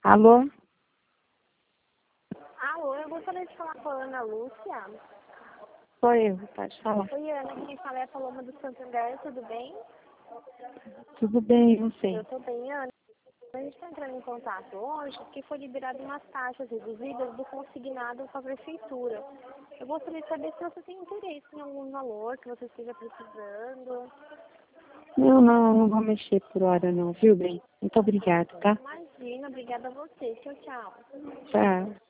Alô? Alô, eu gostaria de falar com a Ana Lúcia. Sou eu, pode falar. Oi, Ana, quem fala é a Paloma do Santander, tudo bem? Tudo bem, e você? Eu tô bem, Ana. A gente está entrando em contato hoje porque foi liberado umas taxas reduzidas do consignado com a prefeitura. Eu gostaria de saber se você tem interesse em algum valor que você esteja precisando. Não vou mexer por hora não, viu, bem? Muito obrigada, tá? Imagina, obrigada a você. Tchau, tchau. Tchau.